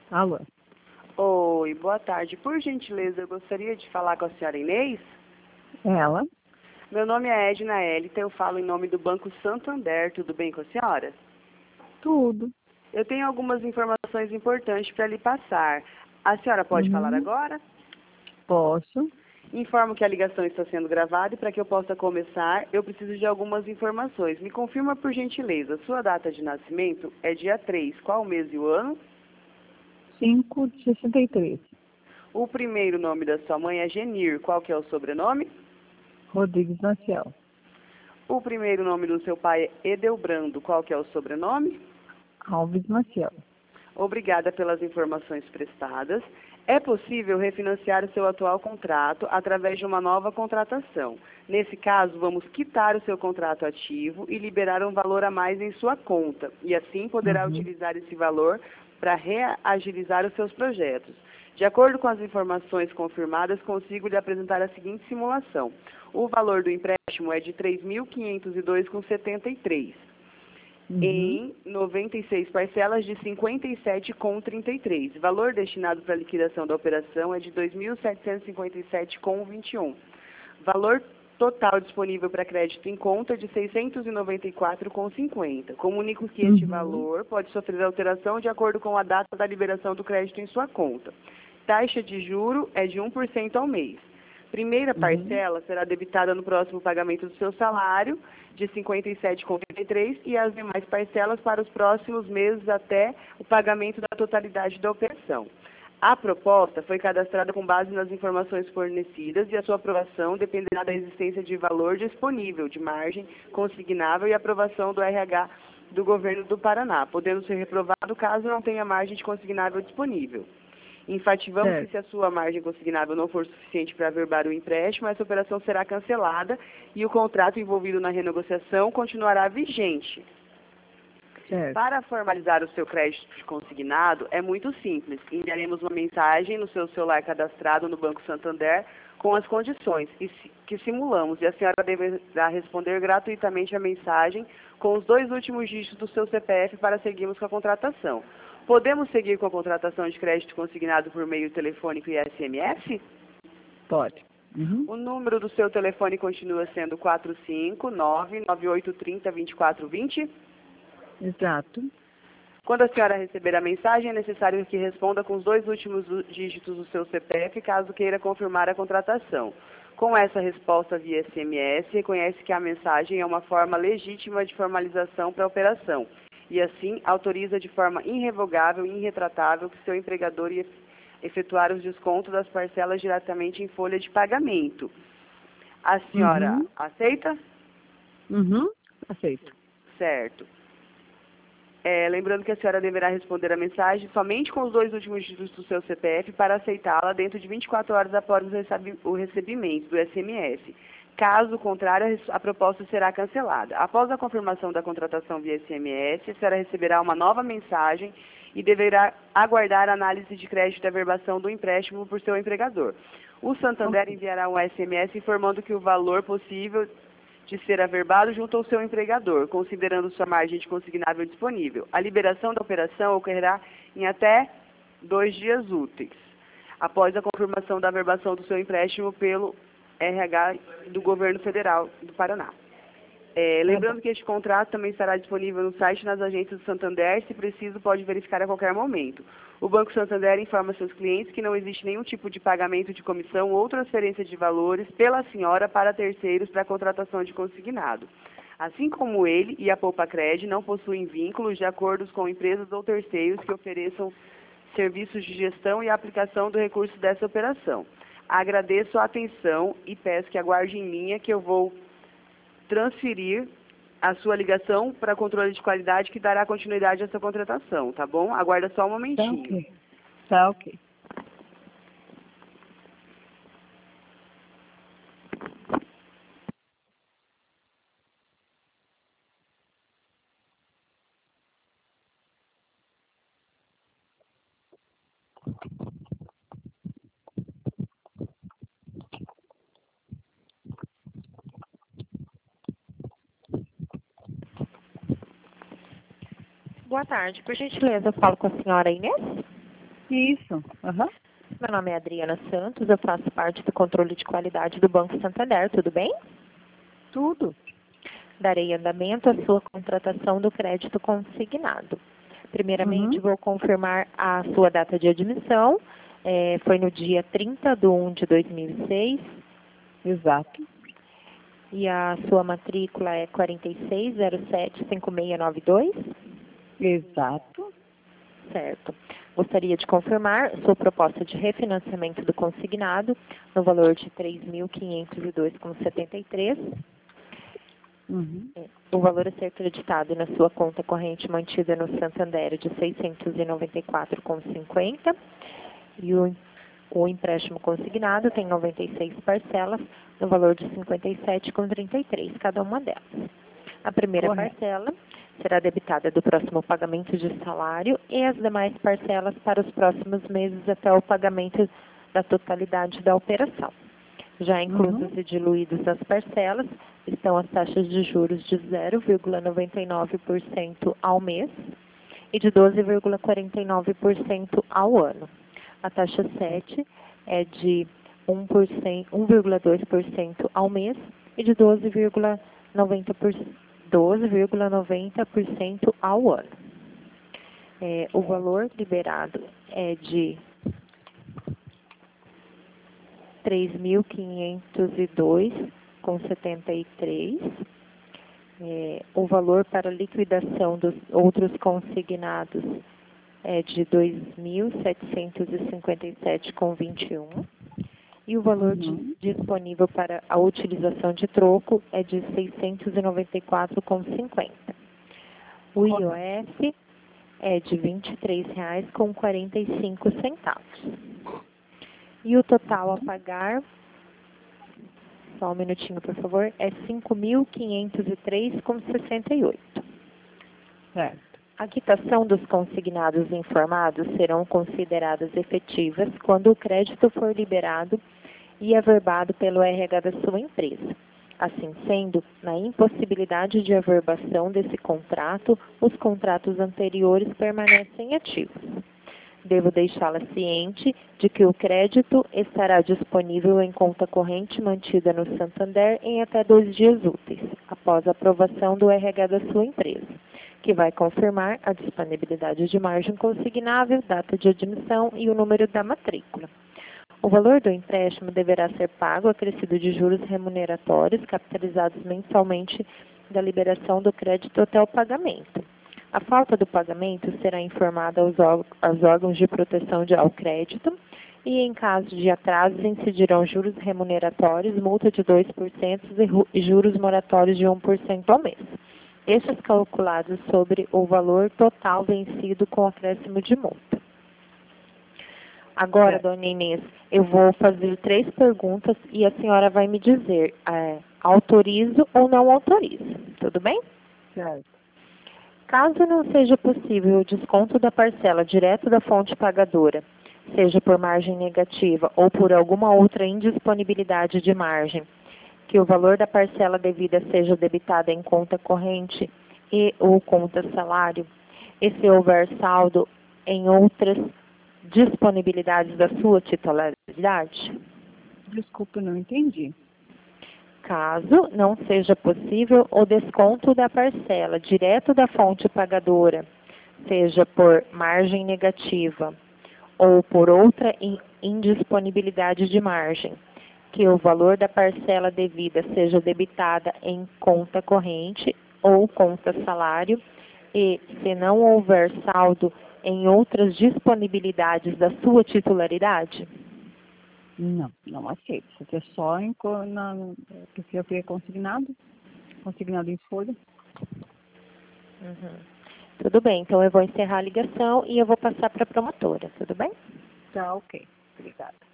Alô? Oi, boa tarde. Por gentileza, eu gostaria de falar com a senhora Inês. Ela? Meu nome é Edna Elita, eu falo em nome do Banco Santander. Tudo bem com a senhora? Tudo. Eu tenho algumas informações importantes para lhe passar. A senhora pode falar agora? Posso? Informo que a ligação está sendo gravada e para que eu possa começar, eu preciso de algumas informações. Me confirma, por gentileza, sua data de nascimento é dia 3. Qual o mês e o ano? 5 de 63. O primeiro nome da sua mãe é Genir. Qual que é o sobrenome? Rodrigues Maciel. O primeiro nome do seu pai é Edelbrando. Qual que é o sobrenome? Alves Maciel. Obrigada pelas informações prestadas. É possível refinanciar o seu atual contrato através de uma nova contratação. Nesse caso, vamos quitar o seu contrato ativo e liberar um valor a mais em sua conta. E assim poderá utilizar esse valor para reagilizar os seus projetos. De acordo com as informações confirmadas, consigo lhe apresentar a seguinte simulação. O valor do empréstimo é de R$ 3.502,73. Em 96 parcelas de R$ 57,33. Valor destinado para a liquidação da operação é de R$ 2.757,21. Valor total disponível para crédito em conta de R$ 694,50. Comunico que este valor pode sofrer alteração de acordo com a data da liberação do crédito em sua conta. Taxa de juro é de 1% ao mês. Primeira parcela será debitada no próximo pagamento do seu salário, de R$ 57,83, e as demais parcelas para os próximos meses até o pagamento da totalidade da operação. A proposta foi cadastrada com base nas informações fornecidas e a sua aprovação dependerá da existência de valor disponível, de margem consignável e aprovação do RH do Governo do Paraná, podendo ser reprovado caso não tenha margem de consignável disponível. Enfativamos que se a sua margem consignável não for suficiente para averbar o empréstimo, essa operação será cancelada e o contrato envolvido na renegociação continuará vigente. Para formalizar o seu crédito consignado, é muito simples. Enviaremos uma mensagem no seu celular cadastrado no Banco Santander com as condições que simulamos e a senhora deverá responder gratuitamente a mensagem com os 2 últimos dígitos do seu CPF para seguirmos com a contratação. Podemos seguir com a contratação de crédito consignado por meio telefônico e SMS? Pode. O número do seu telefone continua sendo 459-9830-2420? Exato. Quando a senhora receber a mensagem, é necessário que responda com os 2 últimos dígitos do seu CPF, caso queira confirmar a contratação. Com essa resposta via SMS, reconhece que a mensagem é uma forma legítima de formalização para a operação e, assim, autoriza de forma irrevogável e irretratável que seu empregador efetuar os descontos das parcelas diretamente em folha de pagamento. A senhora aceita? Aceito. Certo. Lembrando que a senhora deverá responder a mensagem somente com os 2 últimos dígitos do seu CPF para aceitá-la dentro de 24 horas após o recebimento do SMS. Caso contrário, a proposta será cancelada. Após a confirmação da contratação via SMS, a senhora receberá uma nova mensagem e deverá aguardar a análise de crédito e averbação do empréstimo por seu empregador. O Santander enviará um SMS informando que o valor possível de ser averbado junto ao seu empregador, considerando sua margem de consignável disponível. A liberação da operação ocorrerá em até 2 dias úteis, após a confirmação da averbação do seu empréstimo pelo RH do Governo Federal do Paraná. Lembrando que este contrato também estará disponível no site e nas agências do Santander, se preciso, pode verificar a qualquer momento. O Banco Santander informa seus clientes que não existe nenhum tipo de pagamento de comissão ou transferência de valores pela senhora para terceiros para a contratação de consignado. Assim como ele e a Poupacred não possuem vínculos de acordos com empresas ou terceiros que ofereçam serviços de gestão e aplicação do recurso dessa operação. Agradeço a atenção e peço que aguarde em linha que eu vou transferir a sua ligação para controle de qualidade que dará continuidade a essa contratação, tá bom? Aguarda só um momentinho. Tá ok. Boa tarde. Por gentileza, eu falo com a senhora Inês? Isso. Aham. Meu nome é Adriana Santos, eu faço parte do controle de qualidade do Banco Santander, tudo bem? Tudo. Darei andamento à sua contratação do crédito consignado. Primeiramente, Uhum. vou confirmar a sua data de admissão. Foi no dia 30/1/2006 Exato. e a sua matrícula é 46075692, Exato. certo? Gostaria de confirmar sua proposta de refinanciamento do consignado no valor de R$ 3.502,73. Uhum. O valor a ser creditado na sua conta corrente mantida no Santander é de R$ 694,50 e o empréstimo consignado tem 96 parcelas no valor de R$ 57,33 cada uma delas. A primeira Correto. parcela será debitada do próximo pagamento de salário e as demais parcelas para os próximos meses até o pagamento da totalidade da operação. Já inclusos e diluídos nas parcelas estão as taxas de juros de 0,99% ao mês e de 12,49% ao ano. A taxa 7 é de 1,2% ao mês e de 12,90% ao ano. O valor liberado é de R$ 3.502,73. O valor para liquidação dos outros consignados é de R$ 2.757,21. E o valor disponível para a utilização de troco é de R$ 694,50. O IOF é de R$ 23,45. E o total a pagar, só um minutinho, por favor, é R$ 5.503,68. Certo. A quitação dos consignados informados serão consideradas efetivas quando o crédito for liberado e averbado pelo RH da sua empresa. Assim sendo, na impossibilidade de averbação desse contrato, os contratos anteriores permanecem ativos. Devo deixá-la ciente de que o crédito estará disponível em conta corrente mantida no Santander em até 2 dias úteis, após a aprovação do RH da sua empresa, que vai confirmar a disponibilidade de margem consignável, data de admissão e o número da matrícula. O valor do empréstimo deverá ser pago acrescido de juros remuneratórios capitalizados mensalmente da liberação do crédito até o pagamento. A falta do pagamento será informada aos órgãos de proteção ao crédito e, em caso de atrasos, incidirão juros remuneratórios, multa de 2% e juros moratórios de 1% ao mês. Estes calculados sobre o valor total vencido com acréscimo de multa. Agora, dona Inês, eu vou fazer 3 perguntas e a senhora vai me dizer autorizo ou não autorizo, tudo bem? Certo. Caso não seja possível o desconto da parcela direto da fonte pagadora, seja por margem negativa ou por alguma outra indisponibilidade de margem, que o valor da parcela devida seja debitada em conta corrente e ou conta salário, e se houver saldo em outras disponibilidades da sua titularidade? Desculpa, não entendi. Caso não seja possível o desconto da parcela direto da fonte pagadora, seja por margem negativa ou por outra indisponibilidade de margem, que o valor da parcela devida seja debitada em conta corrente ou conta salário e, se não houver saldo em outras disponibilidades da sua titularidade? Não, não aceito. Porque é só porque eu fui consignado em folha. Tudo bem, então eu vou encerrar a ligação e eu vou passar para a promotora, tudo bem? Tá, ok. Obrigada.